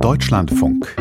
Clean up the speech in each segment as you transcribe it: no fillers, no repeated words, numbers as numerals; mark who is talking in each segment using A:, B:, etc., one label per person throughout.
A: Deutschlandfunk.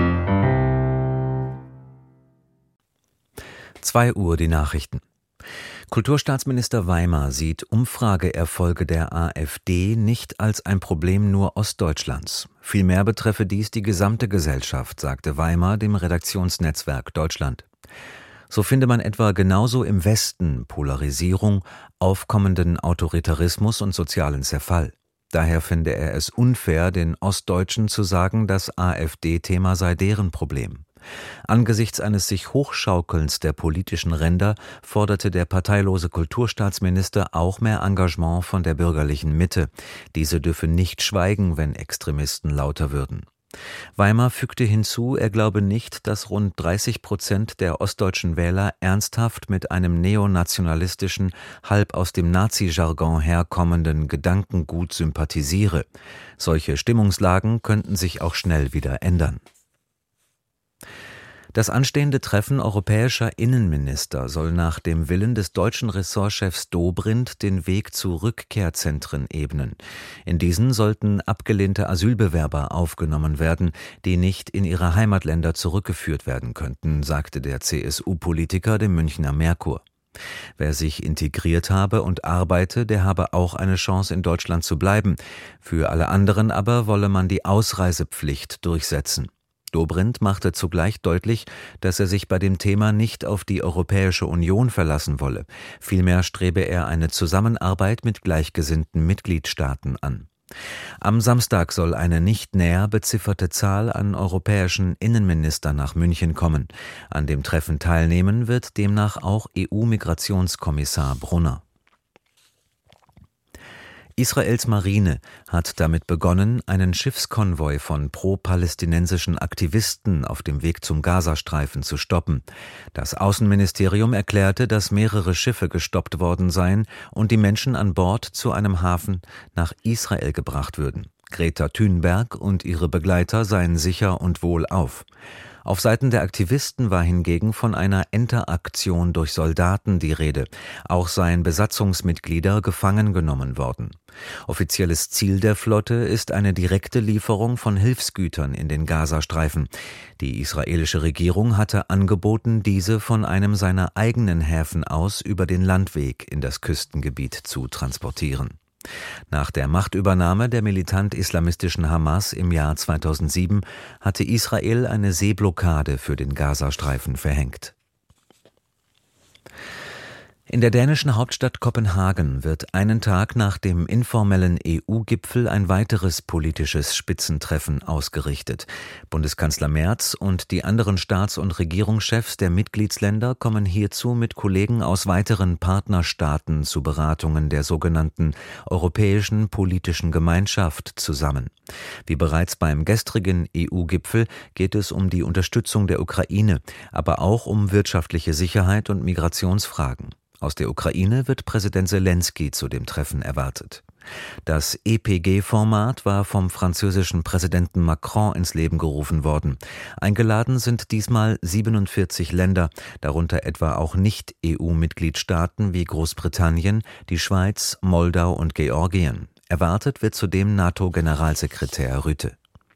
B: 2 Uhr die Nachrichten. Kulturstaatsminister Weimer sieht Umfrageerfolge der AfD nicht als ein Problem nur Ostdeutschlands. Vielmehr betreffe dies die gesamte Gesellschaft, sagte Weimer dem Redaktionsnetzwerk Deutschland. So finde man etwa genauso im Westen Polarisierung, aufkommenden Autoritarismus und sozialen Zerfall. Daher finde er es unfair, den Ostdeutschen zu sagen, das AfD-Thema sei deren Problem. Angesichts eines sich Hochschaukelns der politischen Ränder forderte der parteilose Kulturstaatsminister auch mehr Engagement von der bürgerlichen Mitte. Diese dürfe nicht schweigen, wenn Extremisten lauter würden. Weimer fügte hinzu, er glaube nicht, dass rund 30% der ostdeutschen Wähler ernsthaft mit einem neonationalistischen, halb aus dem Nazi-Jargon herkommenden Gedankengut sympathisiere. Solche Stimmungslagen könnten sich auch schnell wieder ändern. Das anstehende Treffen europäischer Innenminister soll nach dem Willen des deutschen Ressortchefs Dobrindt den Weg zu Rückkehrzentren ebnen. In diesen sollten abgelehnte Asylbewerber aufgenommen werden, die nicht in ihre Heimatländer zurückgeführt werden könnten, sagte der CSU-Politiker dem Münchner Merkur. Wer sich integriert habe und arbeite, der habe auch eine Chance, in Deutschland zu bleiben. Für alle anderen aber wolle man die Ausreisepflicht durchsetzen. Dobrindt machte zugleich deutlich, dass er sich bei dem Thema nicht auf die Europäische Union verlassen wolle. Vielmehr strebe er eine Zusammenarbeit mit gleichgesinnten Mitgliedstaaten an. Am Samstag soll eine nicht näher bezifferte Zahl an europäischen Innenministern nach München kommen. An dem Treffen teilnehmen wird demnach auch EU-Migrationskommissar Brunner. Israels Marine hat damit begonnen, einen Schiffskonvoi von pro-palästinensischen Aktivisten auf dem Weg zum Gazastreifen zu stoppen. Das Außenministerium erklärte, dass mehrere Schiffe gestoppt worden seien und die Menschen an Bord zu einem Hafen nach Israel gebracht würden. Greta Thunberg und ihre Begleiter seien sicher und wohlauf. Auf Seiten der Aktivisten war hingegen von einer Enteraktion durch Soldaten die Rede. Auch seien Besatzungsmitglieder gefangen genommen worden. Offizielles Ziel der Flotte ist eine direkte Lieferung von Hilfsgütern in den Gazastreifen. Die israelische Regierung hatte angeboten, diese von einem seiner eigenen Häfen aus über den Landweg in das Küstengebiet zu transportieren. Nach der Machtübernahme der militant-islamistischen Hamas im Jahr 2007 hatte Israel eine Seeblockade für den Gazastreifen verhängt. In der dänischen Hauptstadt Kopenhagen wird einen Tag nach dem informellen EU-Gipfel ein weiteres politisches Spitzentreffen ausgerichtet. Bundeskanzler Merz und die anderen Staats- und Regierungschefs der Mitgliedsländer kommen hierzu mit Kollegen aus weiteren Partnerstaaten zu Beratungen der sogenannten Europäischen Politischen Gemeinschaft zusammen. Wie bereits beim gestrigen EU-Gipfel geht es um die Unterstützung der Ukraine, aber auch um wirtschaftliche Sicherheit und Migrationsfragen. Aus der Ukraine wird Präsident Selenskyj zu dem Treffen erwartet. Das EPG-Format war vom französischen Präsidenten Macron ins Leben gerufen worden. Eingeladen sind diesmal 47 Länder, darunter etwa auch Nicht-EU-Mitgliedstaaten wie Großbritannien, die Schweiz, Moldau und Georgien. Erwartet wird zudem NATO-Generalsekretär Rutte.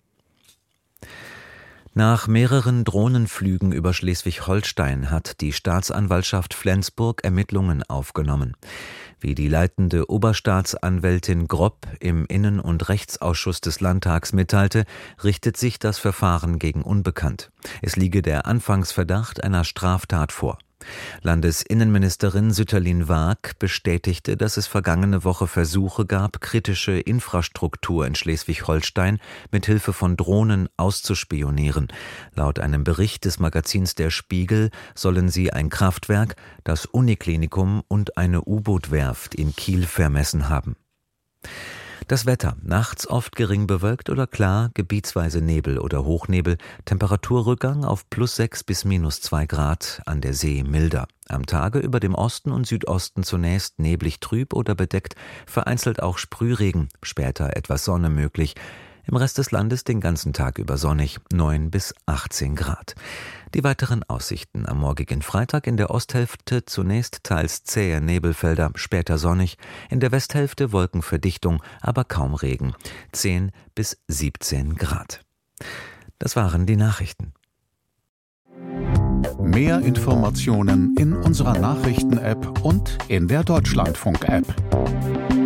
B: Nach mehreren Drohnenflügen über Schleswig-Holstein hat die Staatsanwaltschaft Flensburg Ermittlungen aufgenommen. Wie die leitende Oberstaatsanwältin Gropp im Innen- und Rechtsausschuss des Landtags mitteilte, richtet sich das Verfahren gegen Unbekannt. Es liege der Anfangsverdacht einer Straftat vor. Landesinnenministerin Sütterlin-Waag bestätigte, dass es vergangene Woche Versuche gab, kritische Infrastruktur in Schleswig-Holstein mit Hilfe von Drohnen auszuspionieren. Laut einem Bericht des Magazins Der Spiegel sollen sie ein Kraftwerk, das Uniklinikum und eine U-Boot-Werft in Kiel vermessen haben. Das Wetter: nachts oft gering bewölkt oder klar, gebietsweise Nebel oder Hochnebel, Temperaturrückgang auf +6 bis -2 Grad, an der See milder. Am Tage über dem Osten und Südosten zunächst neblig trüb oder bedeckt, vereinzelt auch Sprühregen, später etwas Sonne möglich. Im Rest des Landes den ganzen Tag über sonnig, 9 bis 18 Grad. Die weiteren Aussichten: am morgigen Freitag in der Osthälfte zunächst teils zähe Nebelfelder, später sonnig, in der Westhälfte Wolkenverdichtung, aber kaum Regen, 10 bis 17 Grad. Das waren die Nachrichten.
A: Mehr Informationen in unserer Nachrichten-App und in der Deutschlandfunk-App.